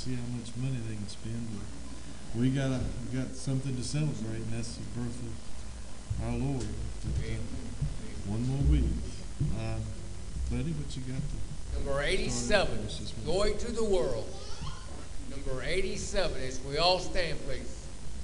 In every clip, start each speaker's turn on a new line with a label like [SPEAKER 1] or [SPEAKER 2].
[SPEAKER 1] see how much money they can spend. But we got something to celebrate, and that's the birth of our Lord. One more week. Buddy, what you got?
[SPEAKER 2] Number 87, Going to the World. Number 87, as we all stand, please.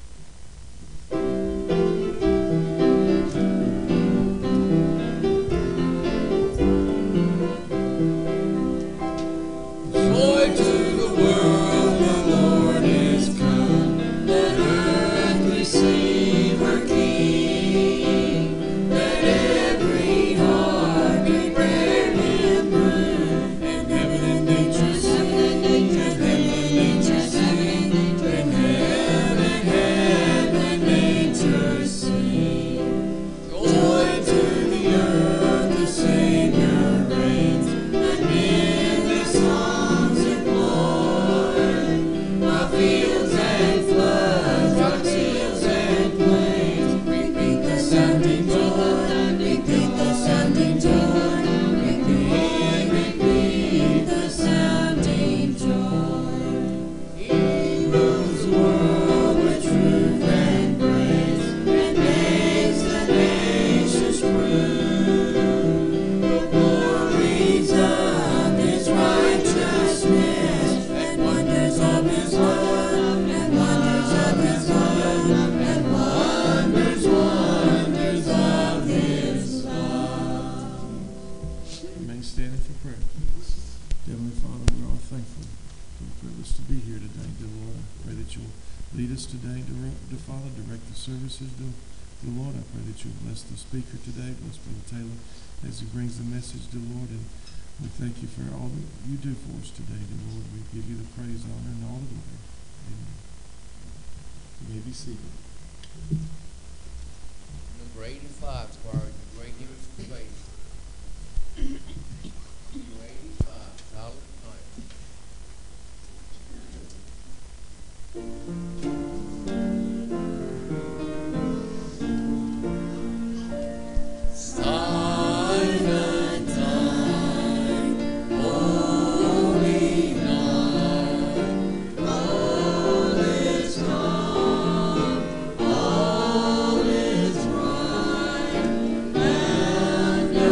[SPEAKER 1] Services, dear Lord, I pray that you'll bless the speaker today, bless Brother Taylor as he brings the message, dear Lord, and we thank you for all that you do for us today, dear Lord. We give you the praise, honor, and all the glory. Amen. You may be seated.
[SPEAKER 2] Number 85, Squire, you bring him to praise. Number 85, Tyler Knight.
[SPEAKER 3] All is right, and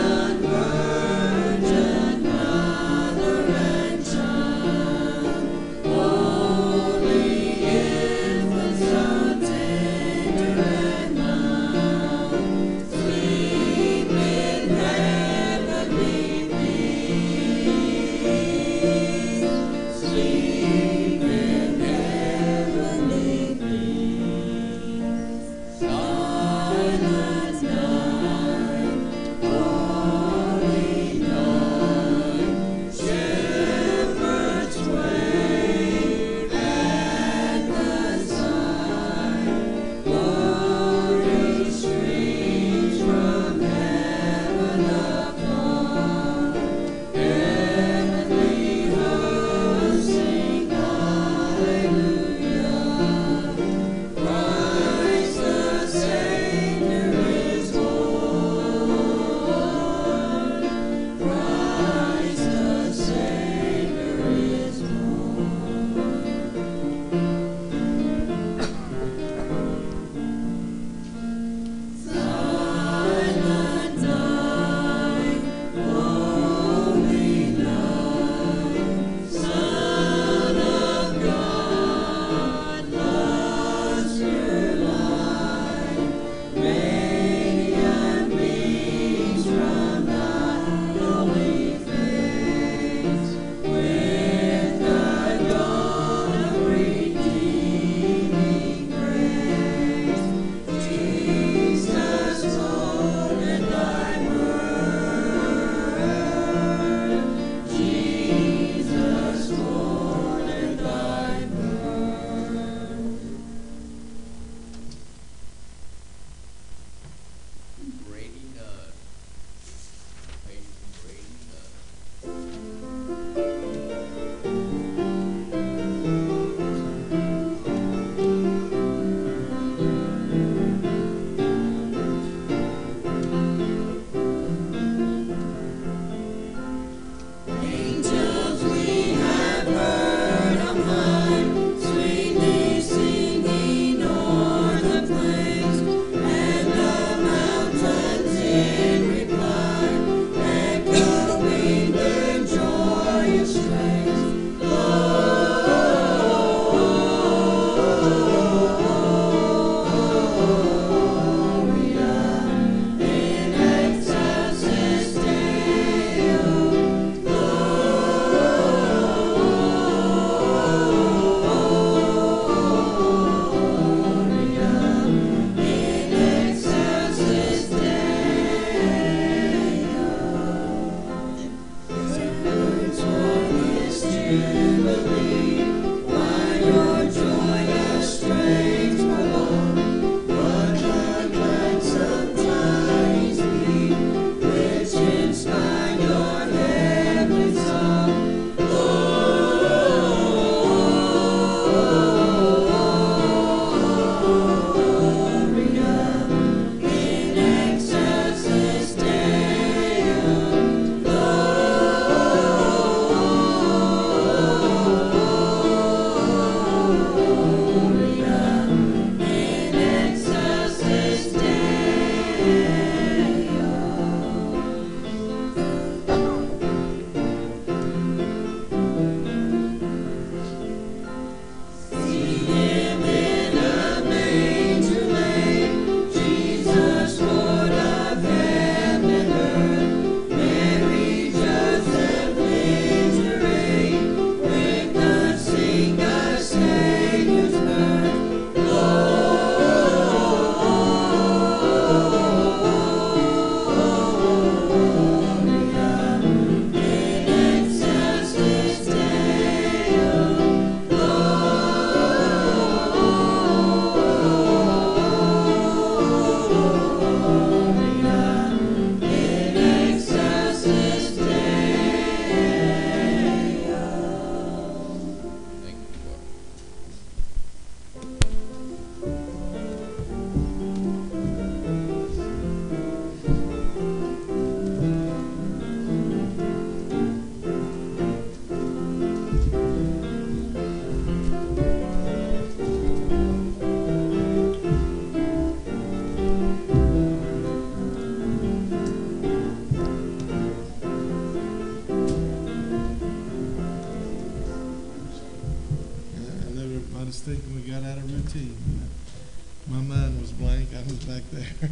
[SPEAKER 1] thinking we got out of routine. My mind was blank. I was back there.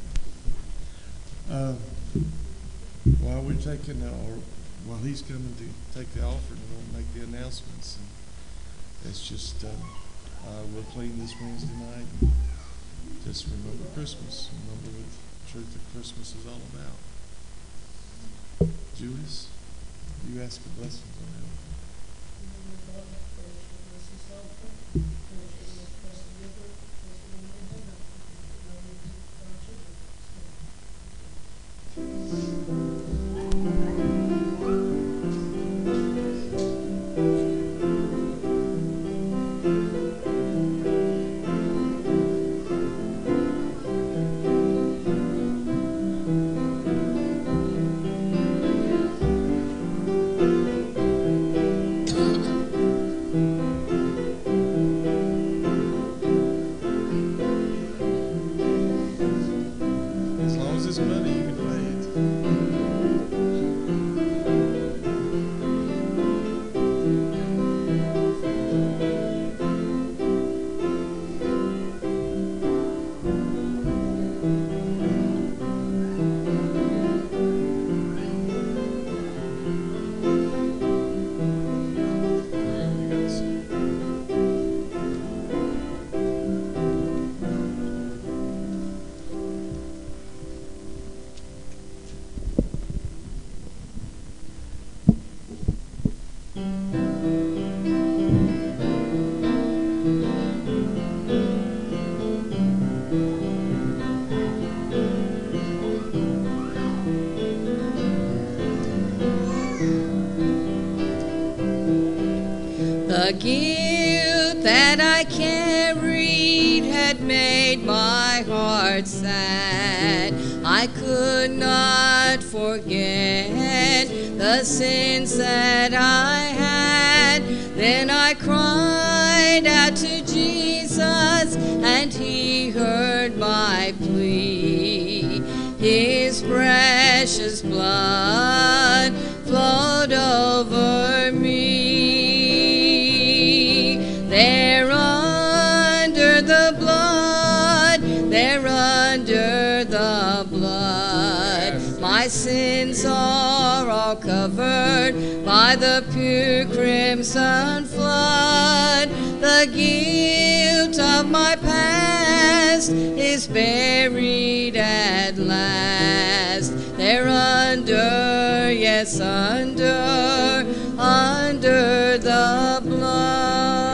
[SPEAKER 1] While we're taking, or while he's coming to take the offering, we'll make the announcements. And it's just, we'll clean this Wednesday night. Just remember Christmas. Remember the truth that Christmas is all about. Julius, you ask a blessing on him. As long as it's money, you can pay it. You got some.
[SPEAKER 3] The guilt that I carried had made my heart sad. I could not forget the sins that I had. Then I cried out to Jesus, and he heard my plea. His precious blood flowed over me. There under the blood, my sins are all covered by the pure crimson flood. The guilt of my past is buried at last. There under, yes, under the blood.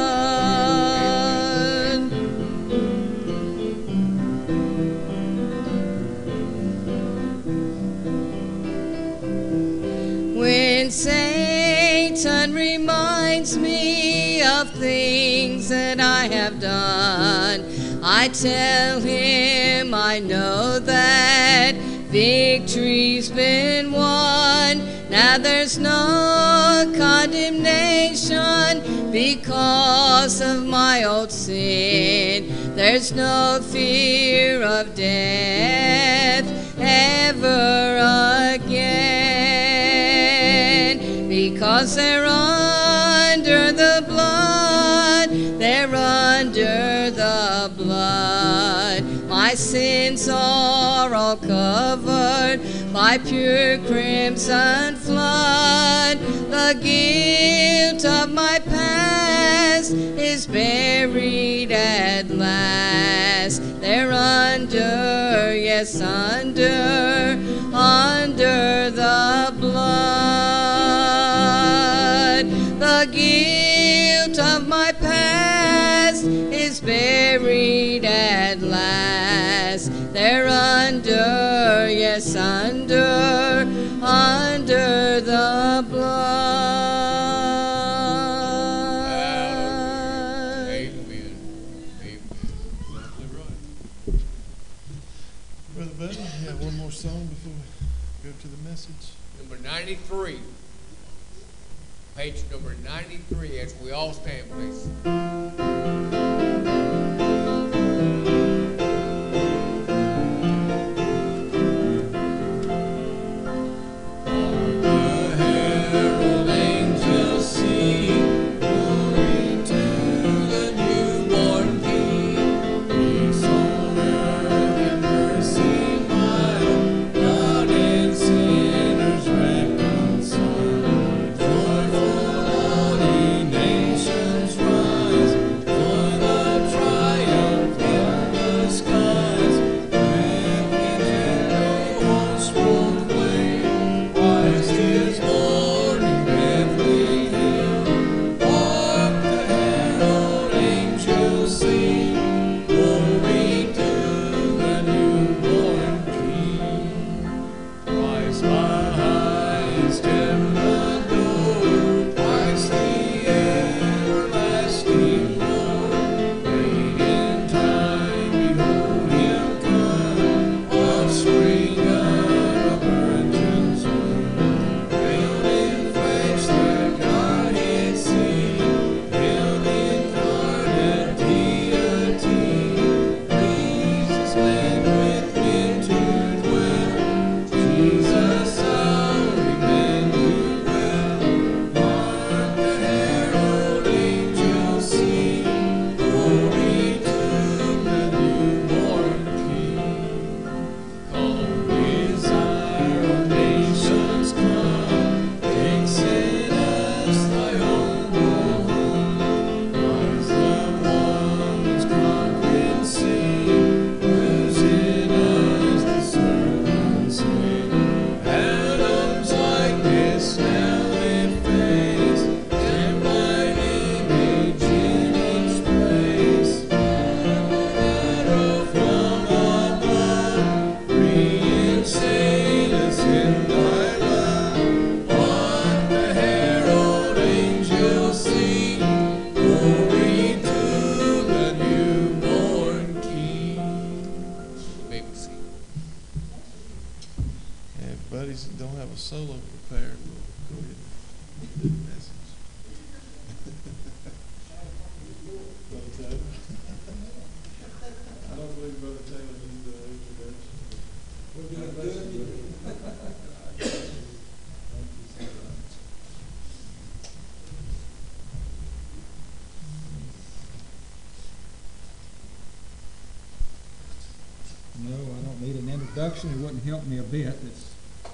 [SPEAKER 3] When Satan reminds me of things that I have done, I tell him I know that victory's been won. Now there's no condemnation because of my old sin. There's no fear of death ever again, because they're under the blood, they're under the blood. My sins are all covered by pure crimson flood. The guilt of my past is buried at last. They're under, yes, under the blood. The guilt of my past is buried at last. They're under, yes, under the blood.
[SPEAKER 2] Amen. Amen.
[SPEAKER 1] Exactly right. Brother Buddy, you have one more song before we go to the message?
[SPEAKER 2] Number 93. Page number 93, as we all stand, please.
[SPEAKER 4] Herald angels sing, glory to the introduction, it wouldn't help me a bit. It's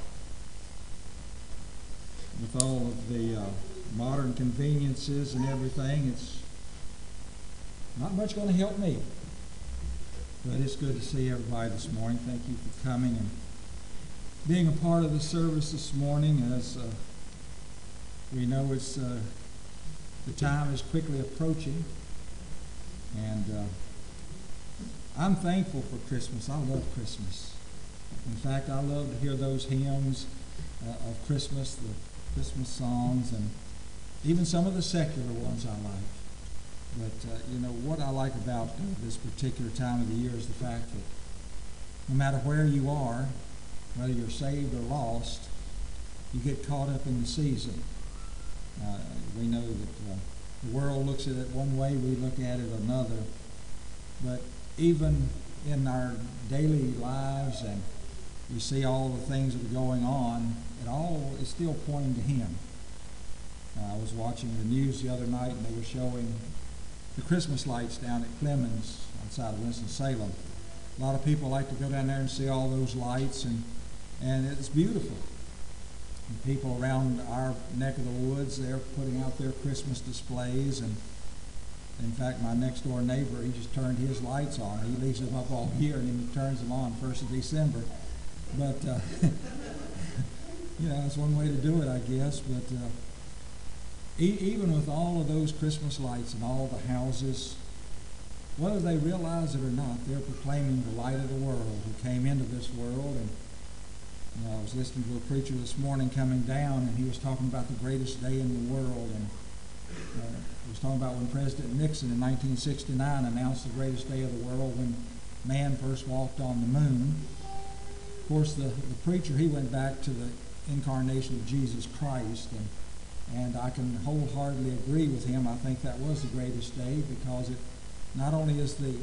[SPEAKER 4] with all of the modern conveniences and everything, it's not much going to help me. But it's good to see everybody this morning. Thank you for coming and being a part of the service this morning. As we know, it's the time is quickly approaching, and I'm thankful for Christmas. I love Christmas. In fact, I love to hear those hymns of Christmas, the Christmas songs, and even some of the secular ones I like. But, what I like about this particular time of the year is the fact that no matter where you are, whether you're saved or lost, you get caught up in the season. We know that the world looks at it one way, we look at it another. But even in our daily lives, and we see all the things that are going on, it all is still pointing to Him. I was watching the news the other night, and they were showing the Christmas lights down at Clemens outside of Winston-Salem. A lot of people like to go down there and see all those lights, and it's beautiful. And people around our neck of the woods, they're putting out their Christmas displays, and in fact, my next door neighbor, he just turned his lights on. He leaves them up all year, and he turns them on 1st of December. But, that's one way to do it, I guess. But even with all of those Christmas lights and all the houses, whether they realize it or not, they're proclaiming the light of the world who came into this world. And I was listening to a preacher this morning coming down, and he was talking about the greatest day in the world. And he was talking about when President Nixon in 1969 announced the greatest day of the world when man first walked on the moon. Of course, the preacher, he went back to the incarnation of Jesus Christ, and I can wholeheartedly agree with him. I think that was the greatest day, because it not only is the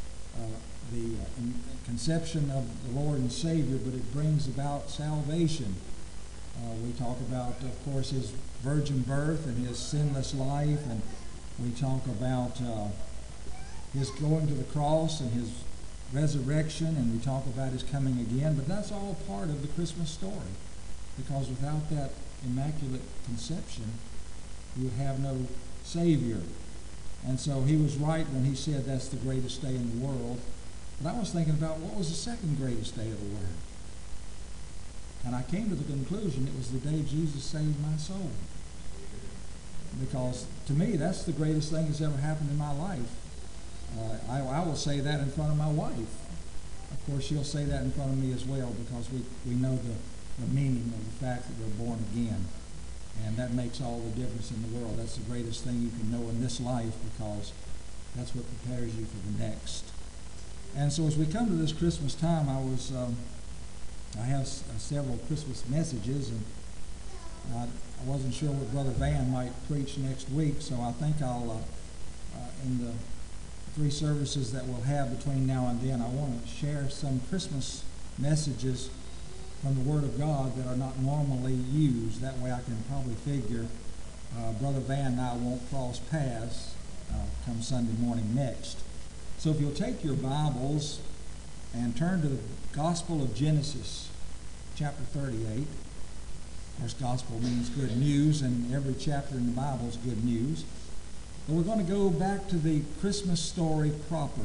[SPEAKER 4] conception of the Lord and Savior, but it brings about salvation. We talk about, of course, His virgin birth and His sinless life, and we talk about His going to the cross and His resurrection, and we talk about His coming again. But that's all part of the Christmas story, because without that immaculate conception, you would have no Savior. And so he was right when he said that's the greatest day in the world. But I was thinking about what was the second greatest day of the world. And I came to the conclusion it was the day Jesus saved my soul. Because to me, that's the greatest thing that's ever happened in my life. I will say that in front of my wife. Of course, she'll say that in front of me as well, because we know the meaning of the fact that we're born again. And that makes all the difference in the world. That's the greatest thing you can know in this life, because that's what prepares you for the next. And so as we come to this Christmas time, I have several Christmas messages, and I wasn't sure what Brother Van might preach next week, so I think I'll, in the 3 services that we'll have between now and then, I want to share some Christmas messages from the Word of God that are not normally used. That way I can probably figure Brother Van and I won't cross paths come Sunday morning next. So if you'll take your Bibles and turn to the Gospel of Genesis, chapter 38. Of course, gospel means good news, and every chapter in the Bible is good news. But we're going to go back to the Christmas story proper.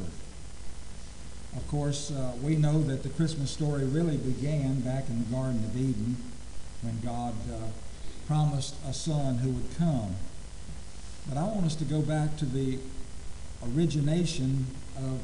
[SPEAKER 4] Of course, we know that the Christmas story really began back in the Garden of Eden, when God promised a son who would come. But I want us to go back to the origination of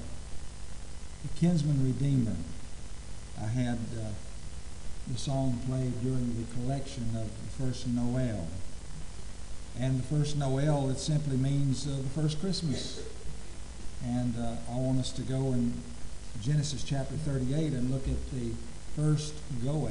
[SPEAKER 4] the kinsman redeemer. I had the song played during the collection of the first Noel. And the first Noel, it simply means the first Christmas. And I want us to go in Genesis chapter 38 and look at the first Goel.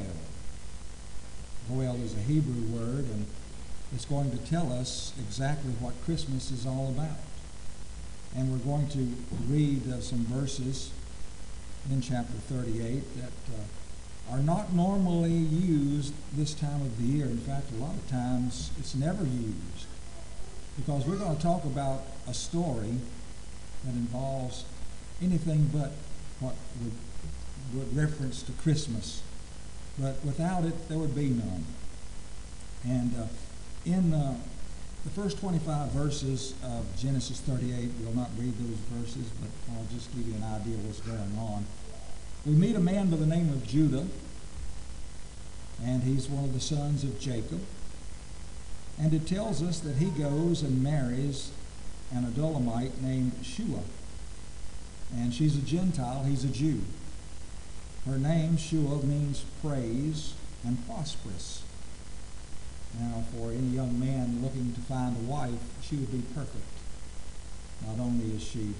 [SPEAKER 4] Goel is a Hebrew word, and it's going to tell us exactly what Christmas is all about. And we're going to read some verses in chapter 38 that are not normally used this time of the year. In fact, a lot of times it's never used, because we're going to talk about a story that involves anything but what would with reference to Christmas. But without it, there would be none. And in the first 25 verses of Genesis 38, we'll not read those verses, but I'll just give you an idea of what's going on. We meet a man by the name of Judah, and he's one of the sons of Jacob. And it tells us that he goes and marries an Adullamite named Shua. And she's a Gentile, he's a Jew. Her name, Shua, means praise and prosperous. Now, for any young man looking to find a wife, she would be perfect. Not only is she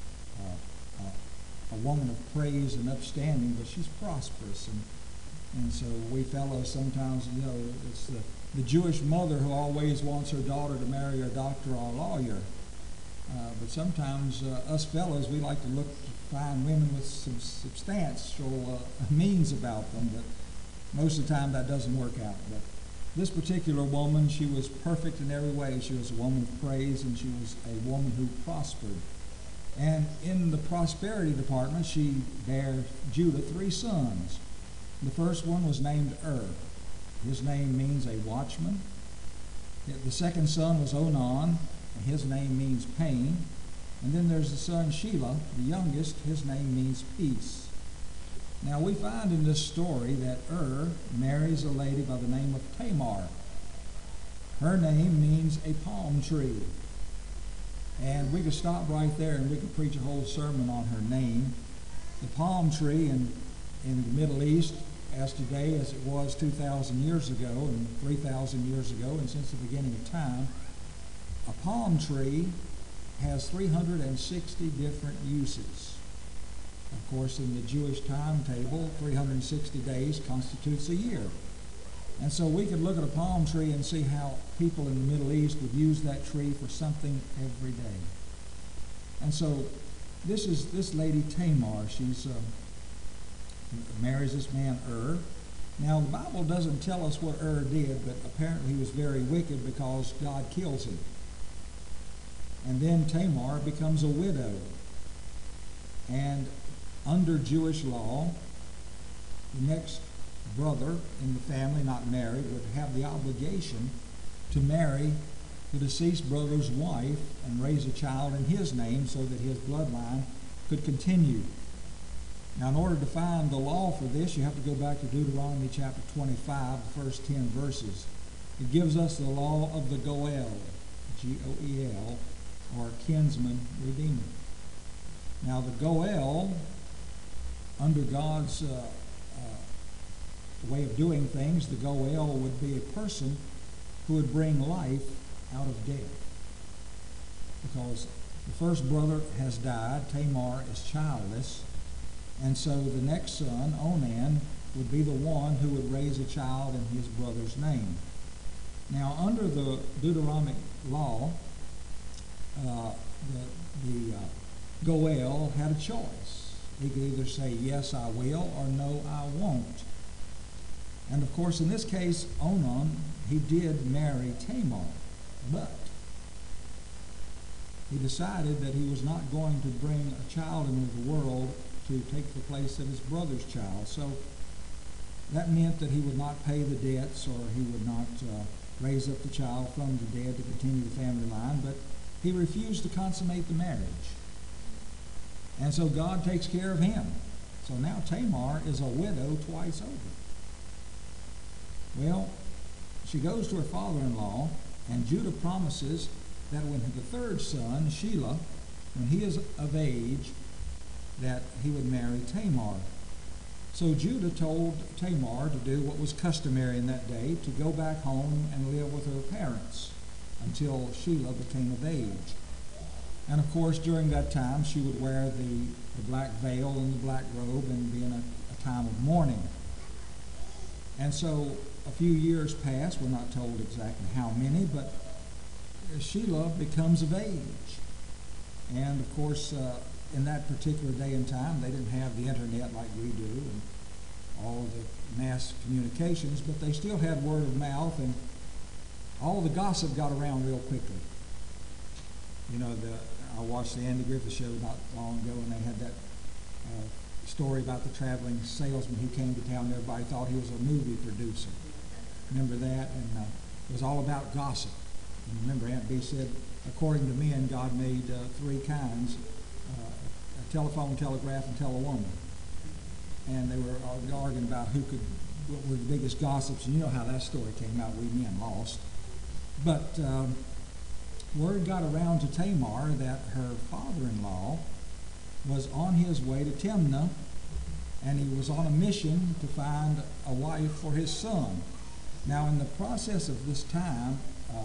[SPEAKER 4] a woman of praise and upstanding, but she's prosperous. And so we fellows sometimes, it's the Jewish mother who always wants her daughter to marry a doctor or a lawyer. But sometimes us fellows, we like to look to find women with some substantial means about them, but most of the time that doesn't work out. But this particular woman, she was perfect in every way. She was a woman of praise, and she was a woman who prospered. And in the prosperity department, she bare Judah 3 sons. The first one was named His name means a watchman. The second son was Onan, and his name means pain. And then there's the son Shelah, the youngest. His name means peace. Now we find in this story that marries a lady by the name of Tamar. Her name means a palm tree. And we could stop right there and we could preach a whole sermon on her name. The palm tree in the Middle East, as today as it was 2,000 years ago and 3,000 years ago and since the beginning of time, a palm tree has 360 different uses. Of course, in the Jewish timetable, 360 days constitutes a year. And so we could look at a palm tree and see how people in the Middle East would use that tree for something every day. And so this lady Tamar, she's marries this man Now the Bible doesn't tell us what did, but apparently he was very wicked because God kills him. And then Tamar becomes a widow. And under Jewish law, the next brother in the family, not married, would have the obligation to marry the deceased brother's wife and raise a child in his name so that his bloodline could continue. Now, in order to find the law for this, you have to go back to Deuteronomy chapter 25, the first 10 verses. It gives us the law of the Goel, G-O-E-L, or kinsman redeemer. Now, the Goel, under God's way of doing things, the Goel would be a person who would bring life out of death. Because the first brother has died, Tamar is childless, and so the next son, Onan, would be the one who would raise a child in his brother's name. Now, under the Deuteronomic law, the Goel had a choice. He could either say, yes, I will, or no, I won't. And of course, in this case, Onan, he did marry Tamar, but he decided that he was not going to bring a child into the world to take the place of his brother's child. So that meant that he would not pay the debts, or he would not raise up the child from the dead to continue the family line, but he refused to consummate the marriage. And so God takes care of him. So now Tamar is a widow twice over. Well, she goes to her father-in-law, and Judah promises that when the third son, Shelah, when he is of age, that he would marry Tamar. So Judah told Tamar to do what was customary in that day, to go back home and live with her parents until Shelah became of age. And of course, during that time, she would wear the black veil and the black robe and be in a time of mourning. And so a few years pass, we're not told exactly how many, but Shelah becomes of age. And of course, in that particular day and time, they didn't have the internet like we do and all the mass communications, but they still had word of mouth, and all the gossip got around real quickly. You know, I watched the Andy Griffith show not long ago, and they had that story about the traveling salesman who came to town. Everybody thought he was a movie producer. Remember that? And it was all about gossip. And remember, Aunt Bee said, according to men, God made three kinds, a telephone, telegraph, and telewoman. And they were arguing about what were the biggest gossips. And you know how that story came out. We men lost. But word got around to Tamar that her father-in-law was on his way to Timnah, and he was on a mission to find a wife for his son. Now, in the process of this time,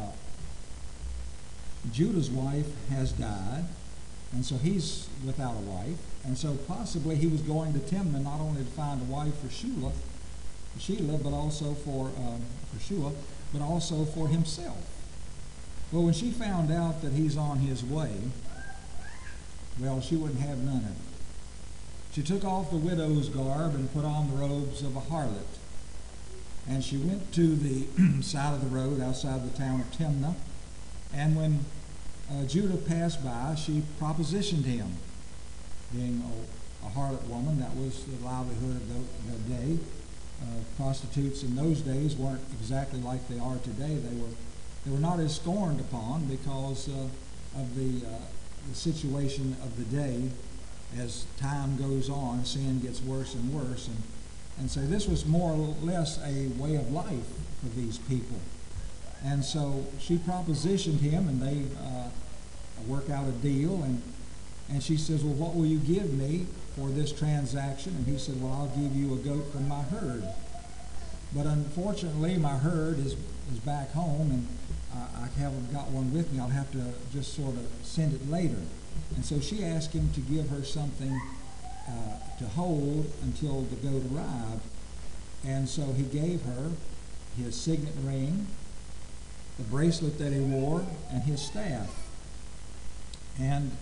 [SPEAKER 4] Judah's wife has died, and so he's without a wife. And so possibly he was going to Timnah not only to find a wife for Sheila, but also for Shua, but also for himself. Well, when she found out that he's on his way, well, she wouldn't have none of it. She took off the widow's garb and put on the robes of a harlot. And she went to the side of the road outside the town of Timnah. And when Judah passed by, she propositioned him. Being a harlot woman, that was the livelihood of the day. Prostitutes in those days weren't exactly like they are today. They were not as scorned upon because of the situation of the day. As time goes on, sin gets worse and worse, and so this was more or less a way of life for these people. And so she propositioned him, and they work out a deal, and she says, well, what will you give me for this transaction? And he said, well, I'll give you a goat from my herd. But unfortunately, my herd is back home, and I haven't got one with me. I'll have to just sort of send it later. And so she asked him to give her something to hold until the goat arrived. And so he gave her his signet ring, the bracelet that he wore, and his staff. And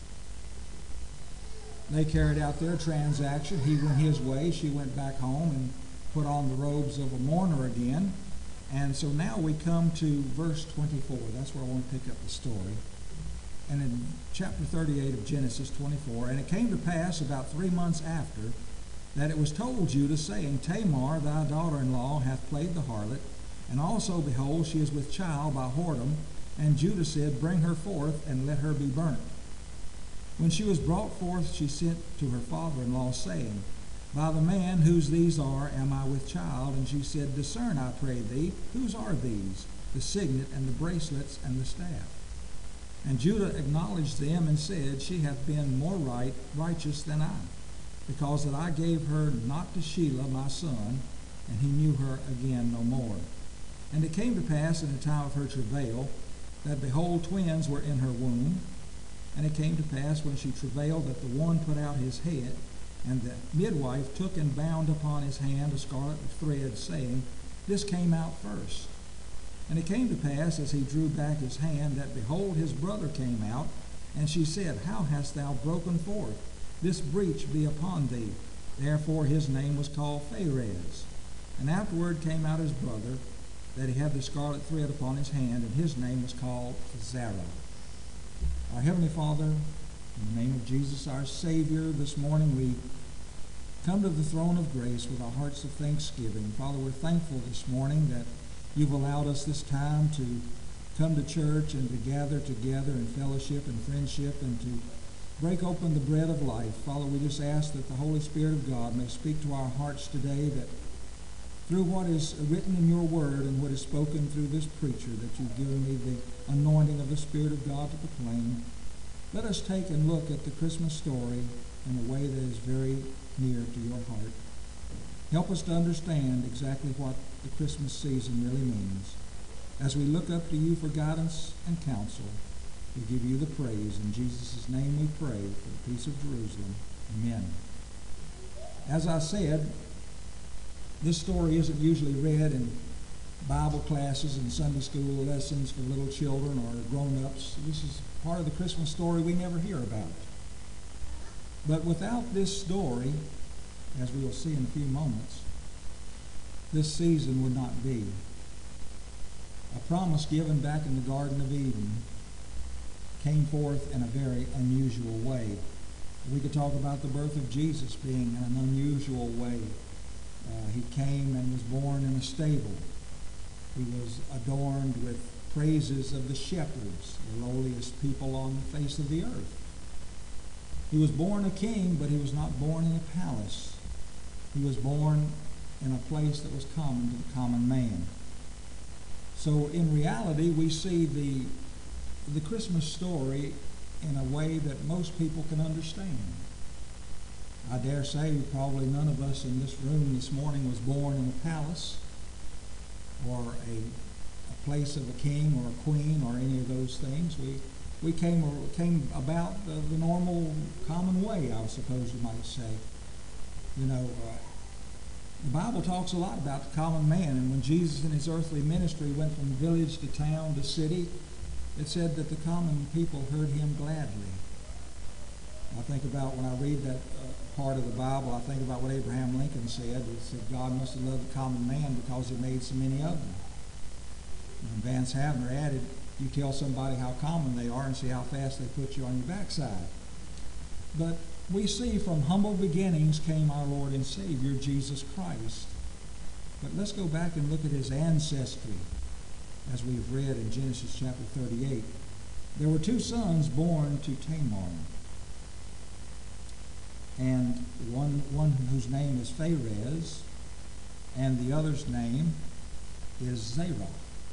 [SPEAKER 4] they carried out their transaction. He went his way. She went back home and put on the robes of a mourner again. And so now we come to verse 24. That's where I want to pick up the story. And in chapter 38 of Genesis 24, and it came to pass about 3 months after that it was told Judah, saying, Tamar, thy daughter-in-law, hath played the harlot, and also, behold, she is with child by whoredom. And Judah said, Bring her forth, and let her be burnt. When she was brought forth, she sent to her father-in-law, saying, By the man whose these are am I with child. And she said, Discern, I pray thee, whose are these, the signet, and the bracelets, and the staff? And Judah acknowledged them, and said, She hath been more righteous than I, because that I gave her not to Sheila my son, and he knew her again no more. And it came to pass in the time of her travail, that behold, twins were in her womb. And it came to pass when she travailed, that the one put out his head, and the midwife took and bound upon his hand a scarlet thread, saying, This came out first. And it came to pass, as he drew back his hand, that behold, his brother came out. And she said, How hast thou broken forth? This breach be upon thee. Therefore his name was called Pharez. And afterward came out his brother, that he had the scarlet thread upon his hand, and his name was called Zerah. Our Heavenly Father, in the name of Jesus our Savior, this morning we come to the throne of grace with our hearts of thanksgiving. Father, we're thankful this morning that you've allowed us this time to come to church and to gather together in fellowship and friendship and to break open the bread of life. Father, we just ask that the Holy Spirit of God may speak to our hearts today, that through what is written in your word and what is spoken through this preacher, that you've given me the anointing of the Spirit of God to proclaim. Let us take and look at the Christmas story in a way that is very near to your heart. Help us to understand exactly what the Christmas season really means. As we look up to you for guidance and counsel, we give you the praise. In Jesus' name we pray for the peace of Jerusalem. Amen. As I said, this story isn't usually read in Bible classes and Sunday school lessons for little children or grown-ups. This is part of the Christmas story we never hear about. But without this story, as we will see in a few moments, this season would not be. A promise given back in the Garden of Eden came forth in a very unusual way. We could talk about the birth of Jesus being in an unusual way. He came and was born in a stable. He was adorned with praises of the shepherds, the lowliest people on the face of the earth. He was born a king, but he was not born in a palace. He was born in a place that was common to the common man. So in reality, we see the Christmas story in a way that most people can understand. I dare say probably none of us in this room this morning was born in a palace or a place of a king or a queen or any of those things. We came about the normal, common way, I suppose you might say. You know, the Bible talks a lot about the common man, and when Jesus in his earthly ministry went from village to town to city, it said that the common people heard him gladly. I think about when I read that part of the Bible, I think about what Abraham Lincoln said. He said God must have loved the common man because he made so many of them. And Vance Havner added, you tell somebody how common they are and see how fast they put you on your backside. But we see from humble beginnings came our Lord and Savior, Jesus Christ. But let's go back and look at his ancestry, as we've read in Genesis chapter 38. There were two sons born to Tamar, and one whose name is Pharez, and the other's name is Zerah.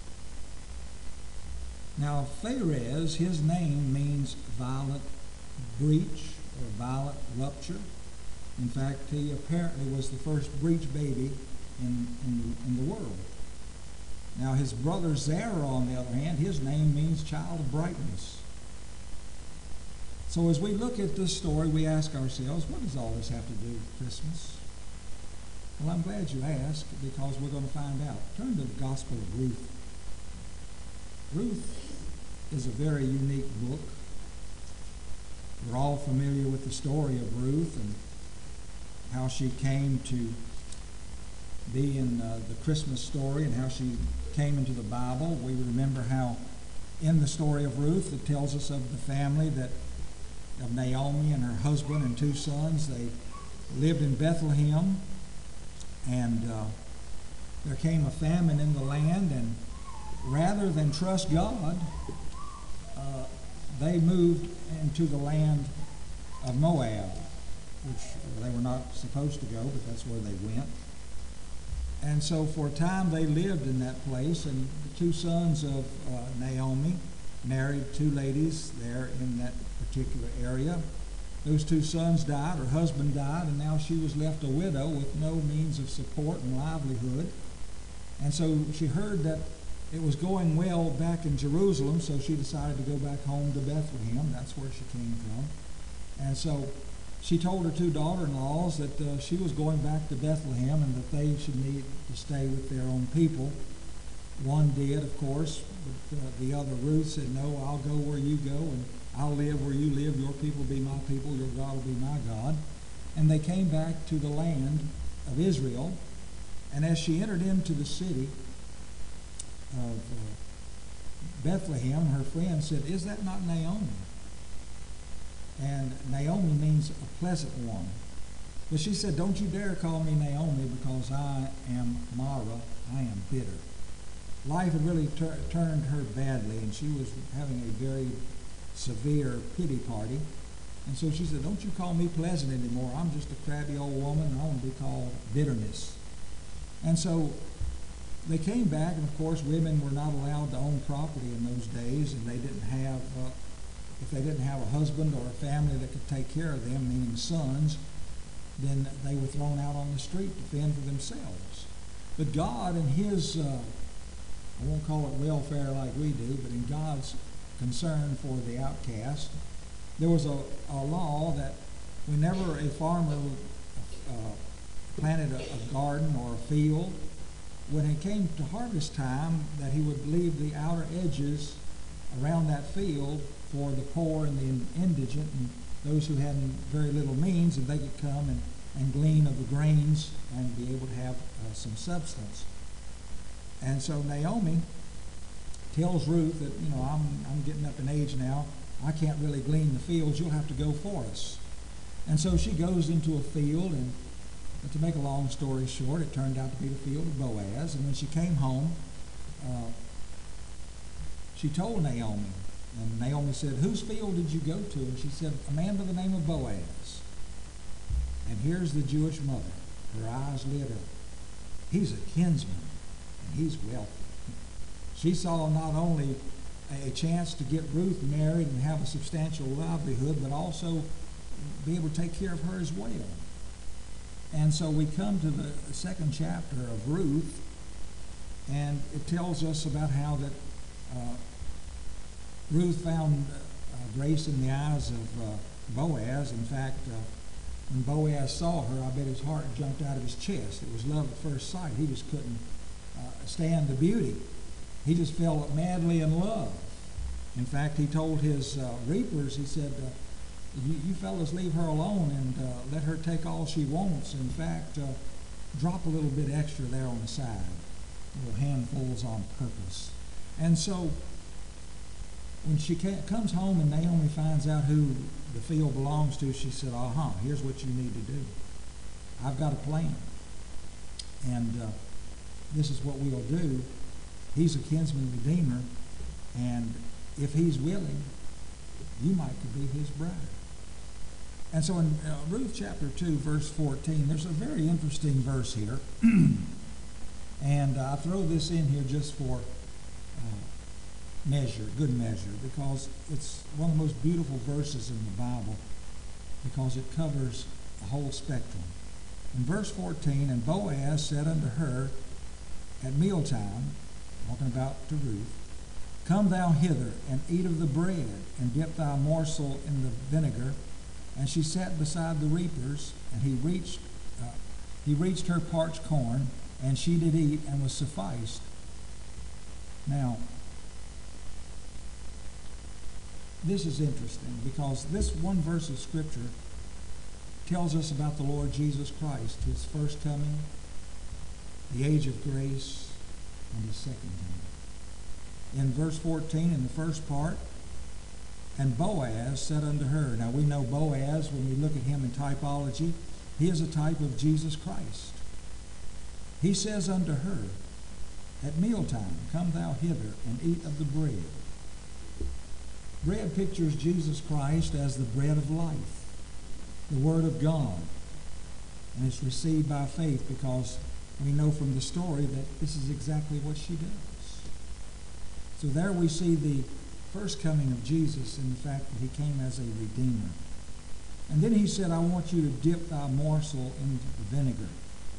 [SPEAKER 4] Now, Pharez, his name means violent breach or violent rupture. In fact, he apparently was the first breech baby in the world. Now, his brother Zerah, on the other hand, his name means child of brightness. So as we look at this story, we ask ourselves, what does all this have to do with Christmas? Well, I'm glad you asked, because we're going to find out. Turn to the Gospel of Ruth. Ruth is a very unique book. We're all familiar with the story of Ruth and how she came to be in the Christmas story and how she came into the Bible. We remember how in the story of Ruth it tells us of the family of Naomi and her husband and two sons. They lived in Bethlehem, and there came a famine in the land, and rather than trust God, they moved into the land of Moab, which they were not supposed to go, but that's where they went. And so for a time they lived in that place, and the two sons of Naomi married two ladies there in that particular area. Those two sons died, her husband died, and now she was left a widow with no means of support and livelihood. And so she heard that it was going well back in Jerusalem, so she decided to go back home to Bethlehem. That's where she came from. And so she told her two daughter-in-laws that she was going back to Bethlehem and that they should need to stay with their own people. One did, of course, but the other, Ruth, said, no, I'll go where you go, and I'll live where you live. Your people will be my people. Your God will be my God. And they came back to the land of Israel. And as she entered into the city of Bethlehem, her friend said, is that not Naomi? And Naomi means a pleasant one. But she said, don't you dare call me Naomi, because I am Mara. I am bitter. Life had really turned her badly, and she was having a very severe pity party. And so she said, don't you call me pleasant anymore. I'm just a crabby old woman, and I want to be called bitterness. And so they came back, and of course women were not allowed to own property in those days, and they didn't have, if they didn't have a husband or a family that could take care of them, meaning sons, then they were thrown out on the street to fend for themselves. But God, in his, I won't call it welfare like we do, but in God's concern for the outcast, there was a law that whenever a farmer planted a garden or a field, when it came to harvest time, that he would leave the outer edges around that field for the poor and the indigent and those who had very little means, and they could come and glean of the grains and be able to have some substance. And so Naomi tells Ruth that, I'm getting up in age now. I can't really glean the fields. You'll have to go for us. And so she goes into a field, and to make a long story short, it turned out to be the field of Boaz. And when she came home, she told Naomi, and Naomi said, "Whose field did you go to?" And she said, "A man by the name of Boaz." And here's the Jewish mother. Her eyes lit up. He's a kinsman, and he's wealthy. She saw not only a chance to get Ruth married and have a substantial livelihood, but also be able to take care of her as well. And so we come to the second chapter of Ruth, and it tells us about how that Ruth found grace in the eyes of Boaz. In fact, when Boaz saw her, I bet his heart jumped out of his chest. It was love at first sight. He just couldn't stand the beauty. He just fell madly in love. In fact, he told his reapers, he said, you fellas leave her alone and let her take all she wants. In fact, drop a little bit extra there on the side, little handfuls on purpose. And so when she comes home and Naomi finds out who the field belongs to, she said, here's what you need to do. I've got a plan. And this is what we'll do. He's a kinsman redeemer, and if he's willing, you might could be his bride. And so in Ruth chapter 2, verse 14, there's a very interesting verse here. And I throw this in here just for good measure, because it's one of the most beautiful verses in the Bible, because it covers the whole spectrum. In verse 14, and Boaz said unto her at mealtime, talking about to Ruth, "Come thou hither, and eat of the bread, and dip thy morsel in the vinegar." And she sat beside the reapers, and he reached her parched corn, and she did eat, and was sufficed. Now, this is interesting, because this one verse of Scripture tells us about the Lord Jesus Christ, his first coming, the age of grace, and his second coming. In verse 14, in the first part, and Boaz said unto her. Now we know Boaz, when we look at him in typology, he is a type of Jesus Christ. He says unto her, at mealtime, come thou hither and eat of the bread. Bread pictures Jesus Christ as the bread of life, the Word of God. And it's received by faith, because we know from the story that this is exactly what she does. So there we see the first coming of Jesus in the fact that he came as a redeemer. And then he said, I want you to dip thy morsel into the vinegar.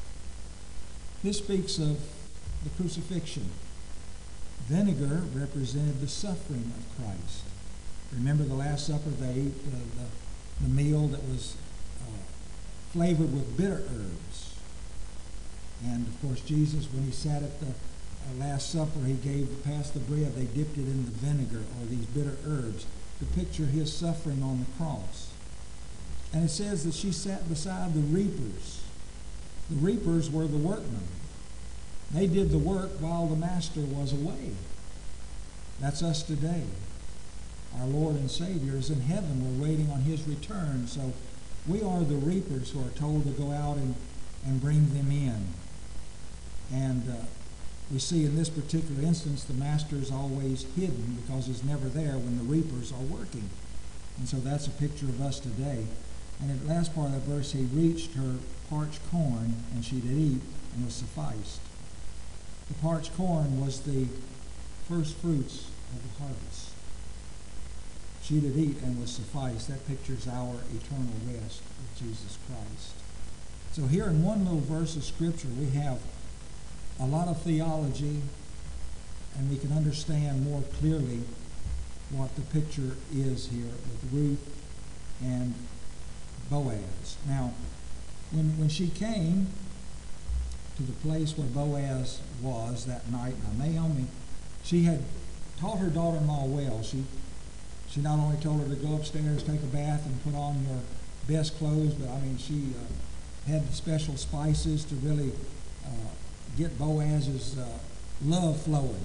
[SPEAKER 4] This speaks of the crucifixion. Vinegar represented the suffering of Christ. Remember the Last Supper, they ate the meal that was flavored with bitter herbs. And of course Jesus, when he sat at the Last Supper, he passed the bread, they dipped it in the vinegar or these bitter herbs to picture his suffering on the cross. And it says that she sat beside the reapers. The reapers were the workmen. They did the work while the master was away. That's us today. Our Lord and Savior is in heaven. We're waiting on his return. So we are the reapers who are told to go out and bring them in. And we see in this particular instance, the master is always hidden because he's never there when the reapers are working. And so that's a picture of us today. And in the last part of that verse, he reached her parched corn, and she did eat, and was sufficed. The parched corn was the first fruits of the harvest. She did eat and was sufficed. That pictures our eternal rest with Jesus Christ. So here in one little verse of Scripture, we have a lot of theology, and we can understand more clearly what the picture is here with Ruth and Boaz. Now, when she came to the place where Boaz was that night, now Naomi, she had taught her daughter-in-law well. She not only told her to go upstairs, take a bath, and put on your best clothes, but she had the special spices to really get Boaz's love flowing.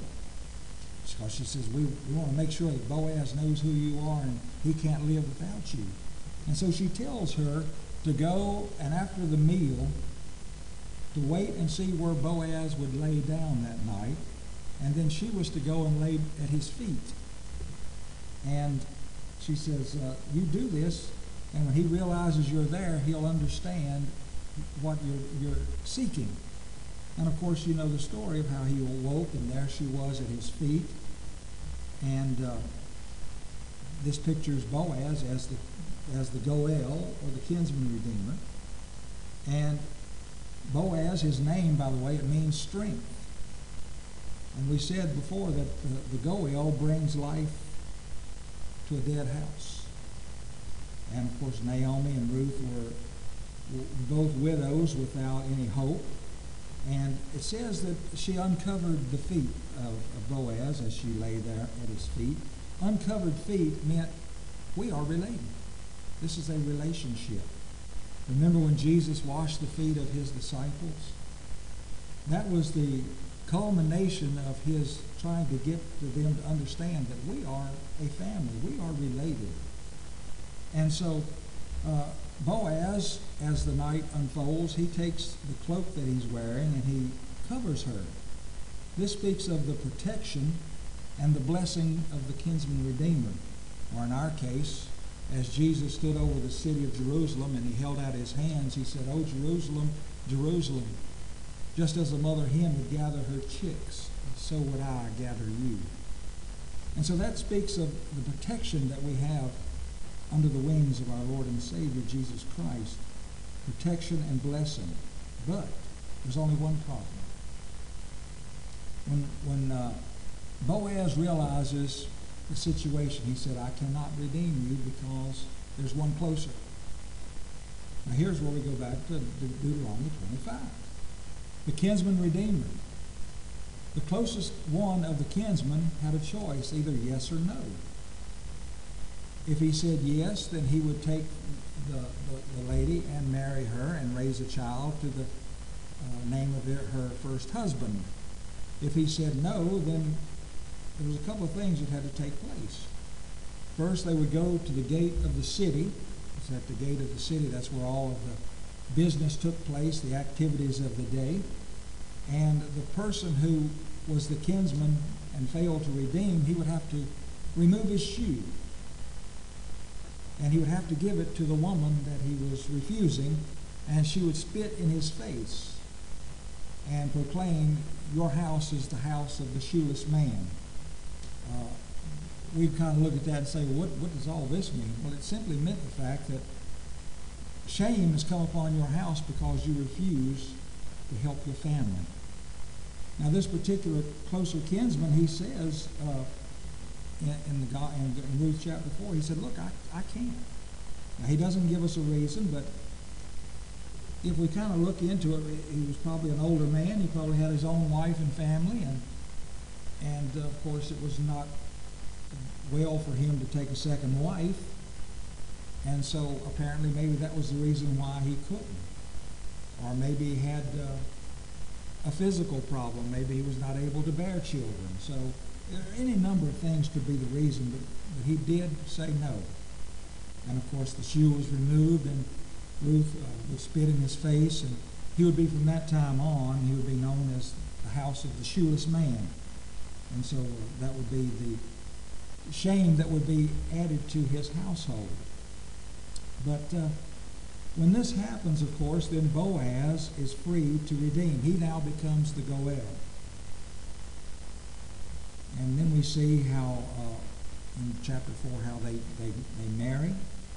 [SPEAKER 4] Because she says, we want to make sure that Boaz knows who you are, and he can't live without you. And so she tells her to go, and after the meal, to wait and see where Boaz would lay down that night, and then she was to go and lay at his feet. And she says, you do this, and when he realizes you're there, he'll understand what you're seeking. And of course, you know the story of how he awoke, and there she was at his feet. And this pictures Boaz as the Goel, or the kinsman redeemer. And Boaz, his name, by the way, it means strength. And we said before that the Goel brings life to a dead house. And of course, Naomi and Ruth were both widows without any hope. And it says that she uncovered the feet of Boaz as she lay there at his feet. Uncovered feet meant we are related. This is a relationship. Remember when Jesus washed the feet of his disciples? That was the culmination of his trying to get to them to understand that we are a family. We are related. And so Boaz, as the night unfolds, he takes the cloak that he's wearing and he covers her. This speaks of the protection and the blessing of the kinsman redeemer. Or in our case, as Jesus stood over the city of Jerusalem and he held out his hands, he said, "Oh, Jerusalem, Jerusalem, just as a mother hen would gather her chicks, so would I gather you." And so that speaks of the protection that we have under the wings of our Lord and Savior, Jesus Christ. Protection and blessing. But there's only one problem. When Boaz realizes the situation, he said, "I cannot redeem you because there's one closer." Now here's where we go back to Deuteronomy 25. The kinsman redeemer. The closest one of the kinsmen had a choice, either yes or no. If he said yes, then he would take the lady and marry her and raise a child to the name of her first husband. If he said no, then there was a couple of things that had to take place. First, they would go to the gate of the city. It's at the gate of the city. That's where all of the business took place, the activities of the day. And the person who was the kinsman and failed to redeem, he would have to remove his shoe. And he would have to give it to the woman that he was refusing, and she would spit in his face and proclaim, "Your house is the house of the shoeless man." We kind of look at that and say, well, what does all this mean? Well, it simply meant the fact that shame has come upon your house because you refuse to help your family. Now, this particular closer kinsman, he says in Ruth chapter 4, he said, "Look, I can't." Now, he doesn't give us a reason, but if we kind of look into it, he was probably an older man. He probably had his own wife and family, and of course, it was not well for him to take a second wife. And so apparently maybe that was the reason why he couldn't. Or maybe he had a physical problem. Maybe he was not able to bear children. So any number of things could be the reason, but he did say no. And of course the shoe was removed, and Ruth would spit in his face, and he would be, from that time on, he would be known as the house of the shoeless man. And so that would be the shame that would be added to his household. But when this happens, of course, then Boaz is free to redeem. He now becomes the Goel. And then we see how, in chapter 4, how they marry.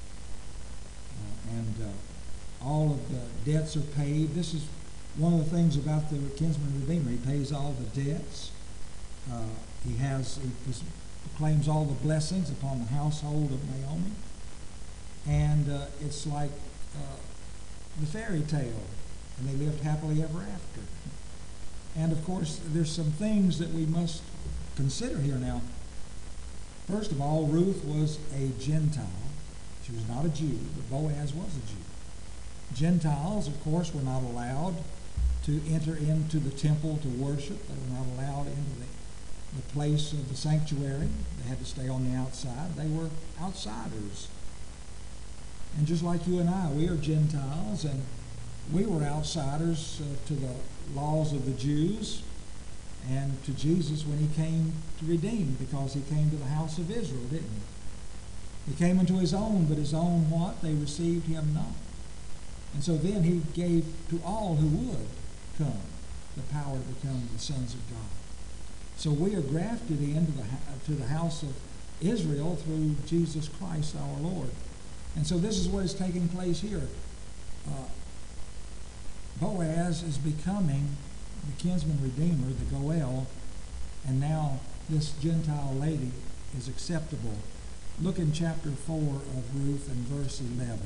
[SPEAKER 4] And all of the debts are paid. This is one of the things about the kinsman redeemer. He pays all the debts. He proclaims all the blessings upon the household of Naomi. And it's like the fairy tale, and they lived happily ever after. And of course, there's some things that we must consider here now. First of all, Ruth was a Gentile. She was not a Jew, but Boaz was a Jew. Gentiles, of course, were not allowed to enter into the temple to worship. They were not allowed into the place of the sanctuary. They had to stay on the outside. They were outsiders. And just like you and I, we are Gentiles, and we were outsiders to the laws of the Jews and to Jesus when he came to redeem, because he came to the house of Israel, didn't he? He came unto his own, but his own what? They received him not. And so then he gave to all who would come the power to become the sons of God. So we are grafted into to the house of Israel through Jesus Christ our Lord. And so this is what is taking place here. Boaz is becoming the kinsman redeemer, the Goel, and now this Gentile lady is acceptable. Look in chapter 4 of Ruth and verse 11.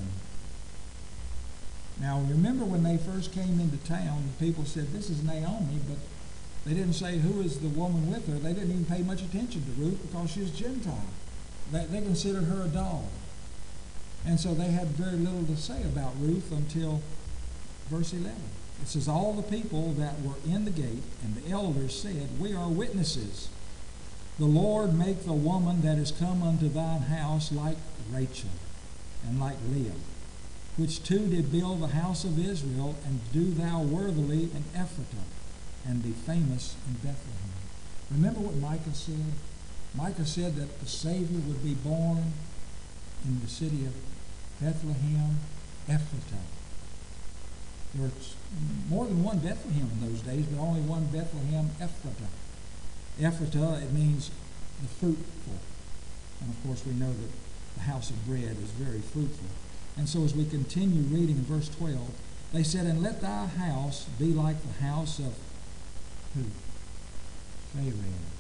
[SPEAKER 4] Now remember when they first came into town, the people said, this is Naomi, but they didn't say who is the woman with her. They didn't even pay much attention to Ruth because she was Gentile. They considered her a dog. And so they had very little to say about Ruth until verse 11. It says, all the people that were in the gate and the elders said, we are witnesses. The Lord make the woman that is come unto thine house like Rachel and like Leah, which two did build the house of Israel, and do thou worthily in Ephratah, and be famous in Bethlehem. Remember what Micah said? Micah said that the Savior would be born in the city of Bethlehem, Ephratah. There was more than one Bethlehem in those days, but only one Bethlehem, Ephratah. Ephratah, it means the fruitful. And of course we know that the house of bread is very fruitful. And so as we continue reading in verse 12, they said, and let thy house be like the house of who? Pharez.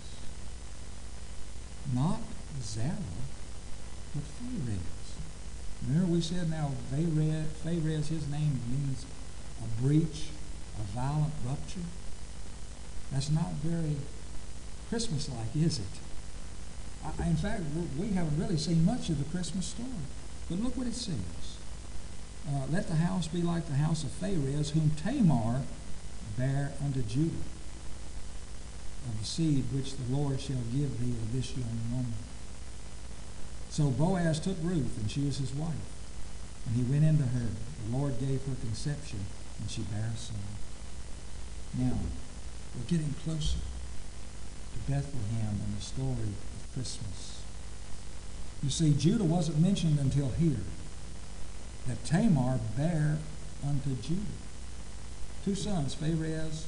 [SPEAKER 4] Not Zerah, but Pharez. Remember we said now Pharez, his name means a breach, a violent rupture. That's not very Christmas-like, is it? In fact, we haven't really seen much of the Christmas story. But look what it says. Let the house be like the house of Pharez, whom Tamar bare unto Judah, of the seed which the Lord shall give thee of this young woman. So Boaz took Ruth, and she was his wife. And he went into her. The Lord gave her conception, and she bare a son. Now, we're getting closer to Bethlehem and the story of Christmas. You see, Judah wasn't mentioned until here, that Tamar bare unto Judah two sons, Pharez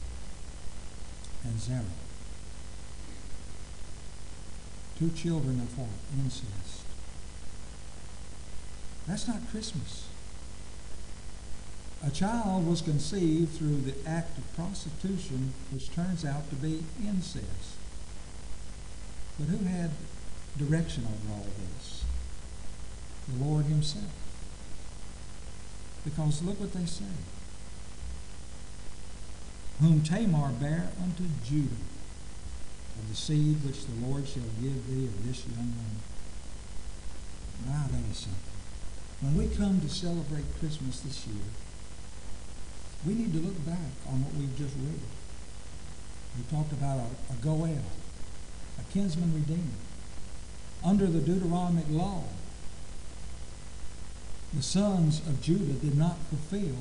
[SPEAKER 4] and Zerah. Two children of what? Incest. That's not Christmas. A child was conceived through the act of prostitution, which turns out to be incest. But who had direction over all this? The Lord himself. Because look what they say. Whom Tamar bare unto Judah, of the seed which the Lord shall give thee of this young woman. Now that is something. When we come to celebrate Christmas this year, we need to look back on what we've just read. We talked about a Goel, a kinsman redeemer. Under the Deuteronomic law, the sons of Judah did not fulfill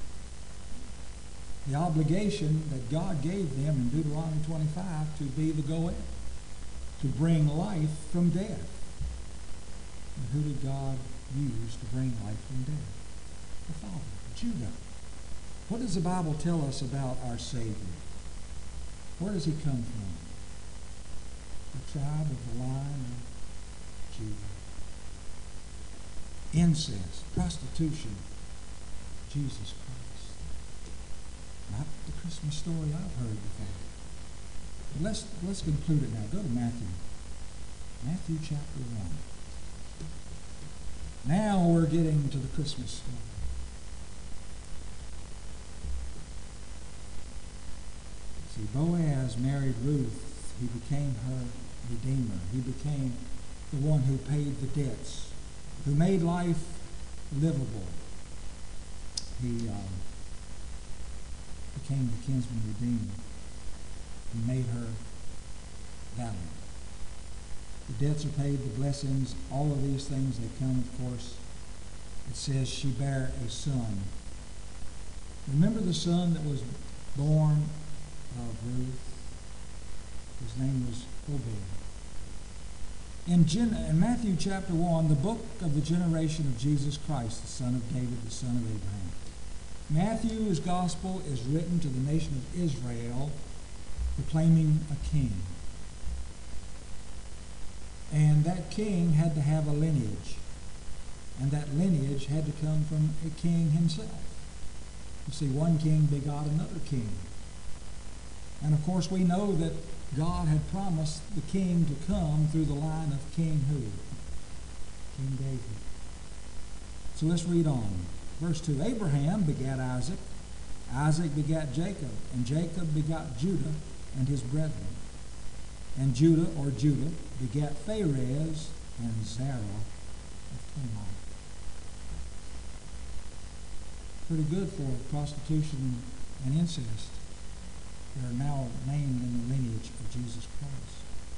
[SPEAKER 4] the obligation that God gave them in Deuteronomy 25 to be the Goel, to bring life from death. And who did God use to bring life from death? The Father, Judah. What does the Bible tell us about our Savior? Where does he come from? The tribe of the line of Judah. Incest, prostitution, Jesus Christ. Not the Christmas story I've heard before. But let's conclude it now. Go to Matthew. Matthew chapter 1. Now we're getting to the Christmas story. See, Boaz married Ruth. He became her redeemer. He became the one who paid the debts, who made life livable. He became the kinsman redeemer. He made her valiant. The debts are paid, the blessings, all of these things, they come, of course, it says she bare a son. Remember the son that was born of Ruth? His name was Obed. In Matthew chapter 1, the book of the generation of Jesus Christ, the son of David, the son of Abraham. Matthew's gospel is written to the nation of Israel, proclaiming a king. And that king had to have a lineage. And that lineage had to come from a king himself. You see, one king begot another king. And of course we know that God had promised the king to come through the line of King who? King David. So let's read on. Verse 2, Abraham begat Isaac, Isaac begat Jacob, and Jacob begot Judah and his brethren. And Judah, or Judah, begat Pharez and Zerah of Tamar. Pretty good for prostitution and incest. They are now named in the lineage of Jesus Christ.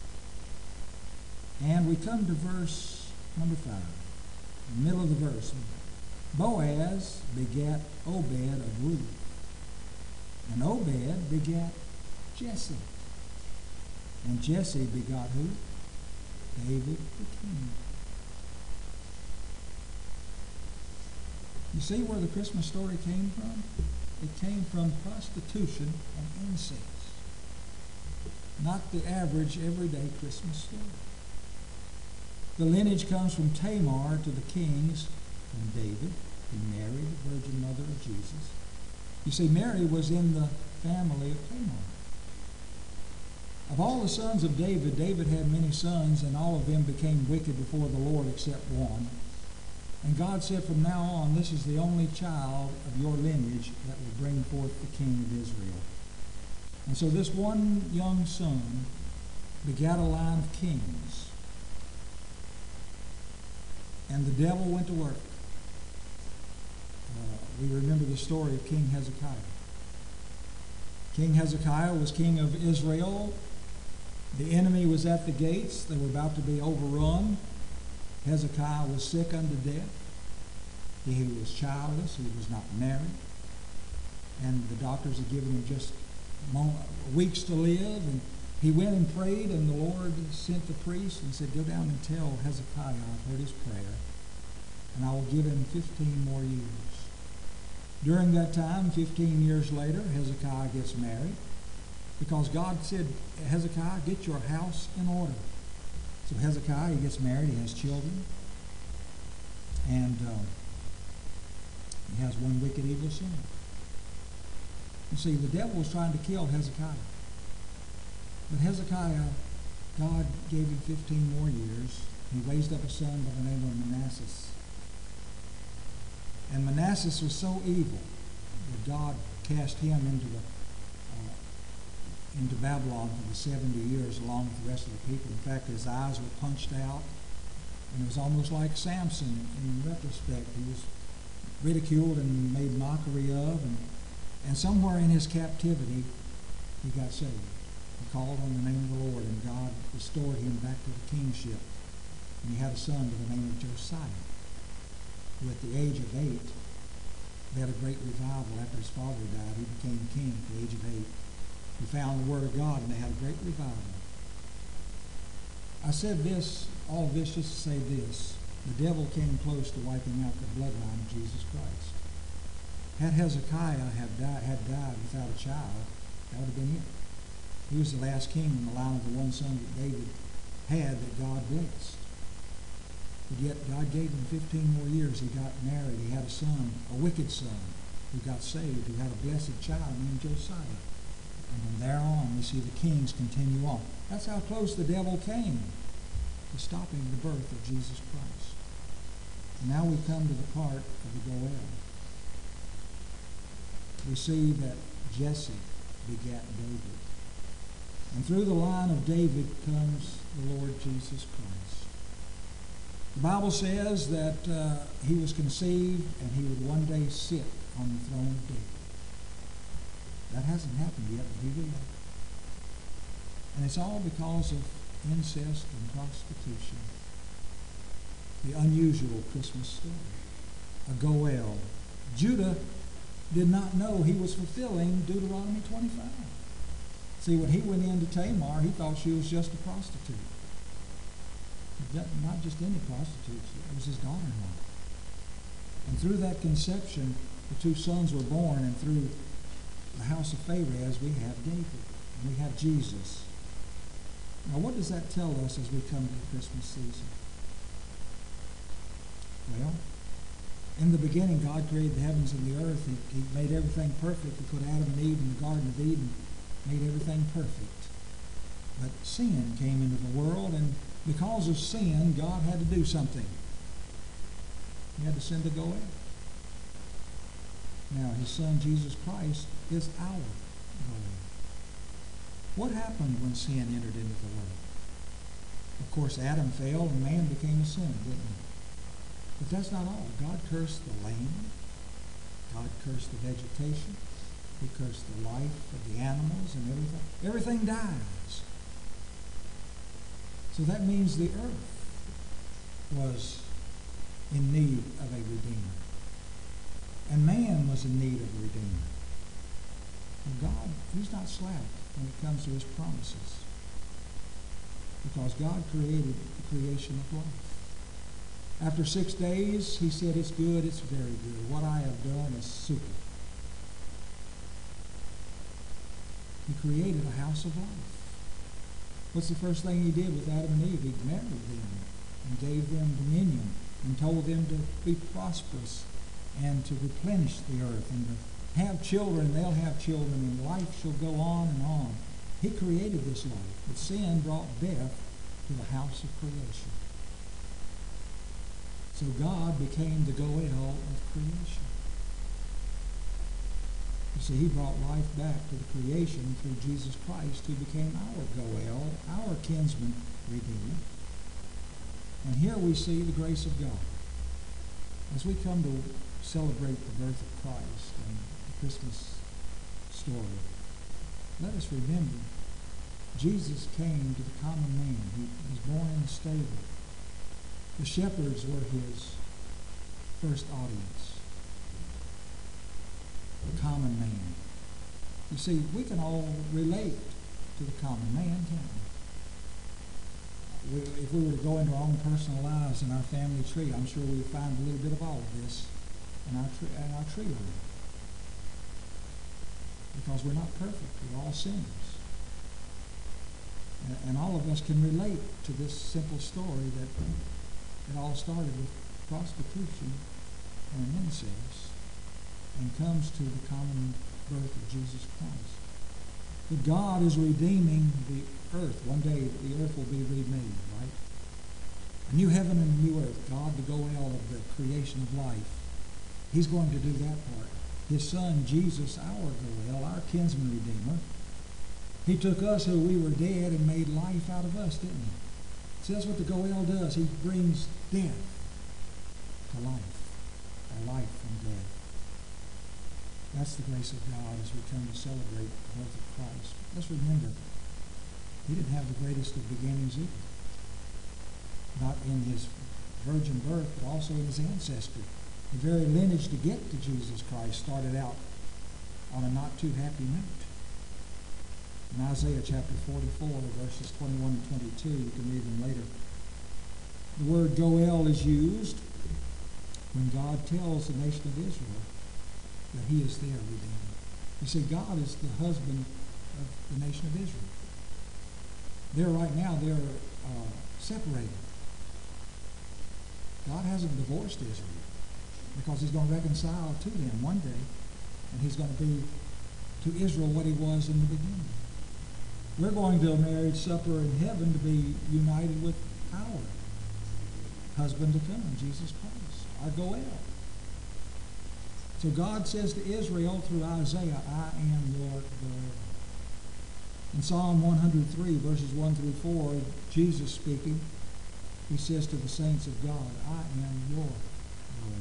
[SPEAKER 4] And we come to verse number 5, the middle of the verse. Boaz begat Obed of Ruth, and Obed begat Jesse. And Jesse begot who? David the king. You see where the Christmas story came from? It came from prostitution and incest. Not the average, everyday Christmas story. The lineage comes from Tamar to the kings, from David, who married the virgin mother of Jesus. You see, Mary was in the family of Tamar. Of all the sons of David, David had many sons, and all of them became wicked before the Lord except one. And God said, from now on, this is the only child of your lineage that will bring forth the king of Israel. And so this one young son begat a line of kings. And the devil went to work. We remember the story of King Hezekiah. King Hezekiah was king of Israel. The enemy was at the gates. They were about to be overrun. Hezekiah was sick unto death. He was childless. He was not married. And the doctors had given him just weeks to live. And he went and prayed, and the Lord sent the priest and said, go down and tell Hezekiah I've heard his prayer, and I will give him 15 more years. During that time, 15 years later, Hezekiah gets married, because God said, Hezekiah, get your house in order. So Hezekiah, he gets married, he has children, and he has one wicked, evil son. You see, the devil was trying to kill Hezekiah. But Hezekiah, God gave him 15 more years. He raised up a son by the name of Manasseh. And Manasseh was so evil that God cast him into Babylon for the 70 years along with the rest of the people. In fact, his eyes were punched out, and it was almost like Samson in retrospect. He was ridiculed and made mockery of, and somewhere in his captivity, he got saved. He called on the name of the Lord, and God restored him back to the kingship. And he had a son by the name of Josiah, who at the age of 8, they had a great revival after his father died. He became king at the age of 8. He found the Word of God, and they had a great revival. I said this, all of this, just to say this. The devil came close to wiping out the bloodline of Jesus Christ. Had Hezekiah died without a child, that would have been it. He was the last king in the line of the one son that David had that God blessed. But yet God gave him 15 more years. He got married. He had a son, a wicked son, who got saved, who had a blessed child named Josiah. And from there on, we see the kings continue on. That's how close the devil came to stopping the birth of Jesus Christ. And now we come to the part of the Goel. We see that Jesse begat David. And through the line of David comes the Lord Jesus Christ. The Bible says that he was conceived and he would one day sit on the throne of David. That hasn't happened yet, but he will. And it's all because of incest and prostitution. The unusual Christmas story. a Goel. Judah did not know he was fulfilling Deuteronomy 25. See, when he went into Tamar, he thought she was just a prostitute. Not just any prostitute, it was his daughter-in-law. And through that conception, the two sons were born, and through the house of Pharez, we have David, and we have Jesus. Now, what does that tell us as we come to the Christmas season? Well, in the beginning, God created the heavens and the earth. He made everything perfect. He put Adam and Eve in the Garden of Eden, made everything perfect. But sin came into the world, and because of sin, God had to do something. He had to send a Goel. Now, his son, Jesus Christ, is our Goel. What happened when sin entered into the world? Of course, Adam fell and man became a sinner, didn't he? But that's not all. God cursed the land. God cursed the vegetation. He cursed the life of the animals and everything. Everything dies. So that means the earth was in need of a redeemer. And man was in need of a redeemer. And God, he's not slack when it comes to his promises. Because God created the creation of life. After 6 days, he said, it's good, it's very good. What I have done is super. He created a house of life. What's the first thing he did with Adam and Eve? He married them and gave them dominion and told them to be prosperous and to replenish the earth and to have children. They'll have children, and life shall go on and on. He created this life, but sin brought death to the house of creation. So God became the Goel of creation. You see, he brought life back to the creation through Jesus Christ, who became our Goel, our kinsman redeemer. And here we see the grace of God. As we come to celebrate the birth of Christ and the Christmas story, let us remember Jesus came to the common man. He was born in a stable. The shepherds were his first audience. The common man. You see, we can all relate to the common man, can't we? If we were to go into our own personal lives and our family tree, I'm sure we would find a little bit of all of this in our tree line. Because we're not perfect. We're all sinners. And all of us can relate to this simple story that it all started with prostitution and incest and comes to the common birth of Jesus Christ. But God is redeeming the earth. One day the earth will be remade, right? A new heaven and a new earth. God, the Goel of the creation of life. He's going to do that part. His son, Jesus, our Goel, our kinsman redeemer. He took us who we were dead and made life out of us, didn't he? See, that's what the Goel does. He brings death to life, or life from death. That's the grace of God as we come to celebrate the birth of Christ. Let's remember, he didn't have the greatest of beginnings either. Not in his virgin birth, but also in his ancestry. The very lineage to get to Jesus Christ started out on a not too happy note. In Isaiah chapter 44, verses 21 and 22, you can read them later. The word Goel is used when God tells the nation of Israel that he is their redeemer. You see, God is the husband of the nation of Israel. They're separated. God hasn't divorced Israel because he's going to reconcile to them one day, and he's going to be to Israel what he was in the beginning. We're going to a marriage supper in heaven to be united with our husband to come, Jesus Christ, our Goel. So God says to Israel through Isaiah, I am your Goel. In Psalm 103, verses 1 through 4, Jesus speaking, he says to the saints of God, I am your Goel.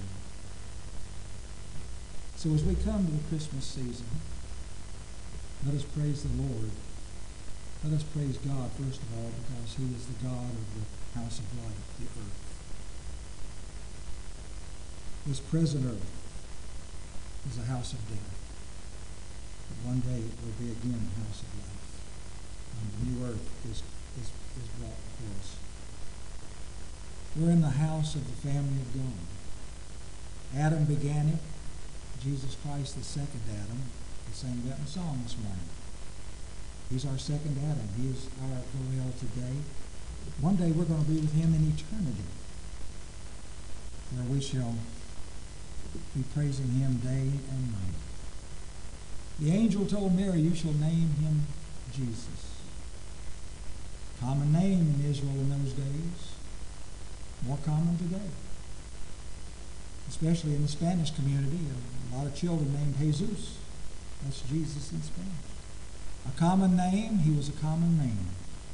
[SPEAKER 4] So as we come to the Christmas season, let us praise the Lord. Let us praise God, first of all, because he is the God of the house of life, the earth. This present earth is a house of death. But one day it will be again a house of life. And the new earth is brought before us. We're in the house of the family of God. Adam began it. Jesus Christ, the second Adam. We sang that in the song this morning. He's our second Adam. He is our Goel today. One day we're going to be with him in eternity, where we shall be praising him day and night. The angel told Mary, you shall name him Jesus. Common name in Israel in those days. More common today. Especially in the Spanish community, a lot of children named Jesus. That's Jesus in Spanish. A common name, he was a common name.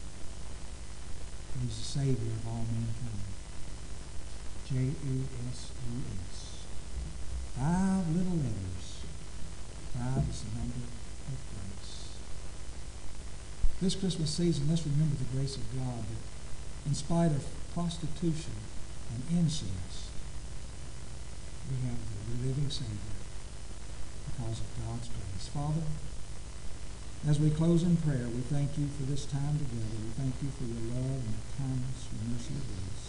[SPEAKER 4] He's the Savior of all mankind. J-E-S-U-S. 5 little letters. 5 is the number of grace. This Christmas season, let's remember the grace of God that in spite of prostitution and incest, we have the living Savior because of God's grace. Father, as we close in prayer, we thank you for this time together. We thank you for your love and your kindness, your mercy and grace.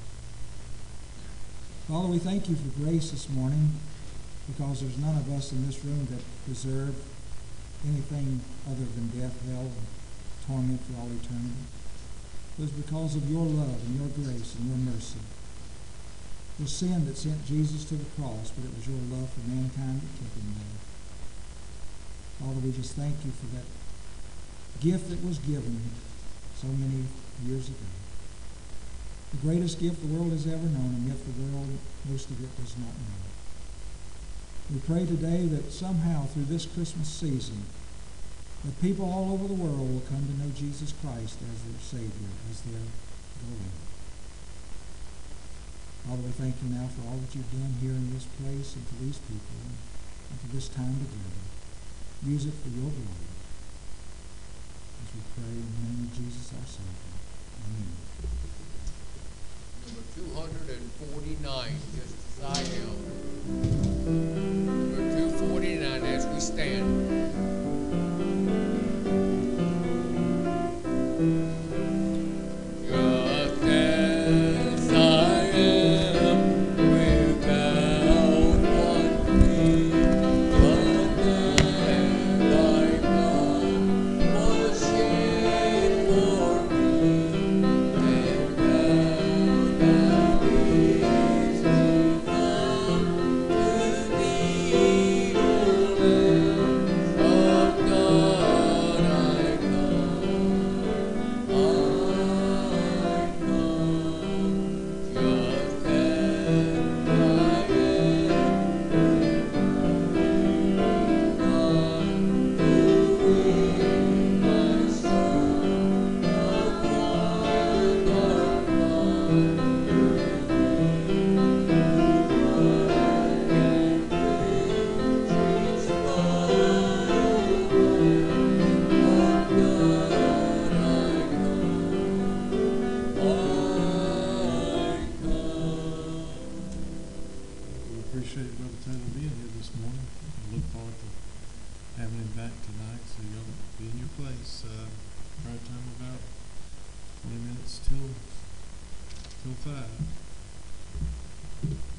[SPEAKER 4] Father, we thank you for grace this morning because there's none of us in this room that deserve anything other than death, hell, and torment for all eternity. It was because of your love and your grace and your mercy. It was sin that sent Jesus to the cross, but it was your love for mankind that kept him there. Father, we just thank you for that gift that was given so many years ago. The greatest gift the world has ever known, and yet the world, most of it, does not know. We pray today that somehow through this Christmas season, that people all over the world will come to know Jesus Christ as their Savior, as their Lord. Father, we thank you now for all that you've done here in this place and for these people and for this time together. Use it for your glory. As we pray in the name of Jesus our Savior. Amen.
[SPEAKER 2] Number 249, just as I am. Number 249 as we stand.
[SPEAKER 1] Appreciate Brother Taylor being here this morning. I look forward to having him back tonight, so y'all be in your place. Right time about 20 minutes till 5.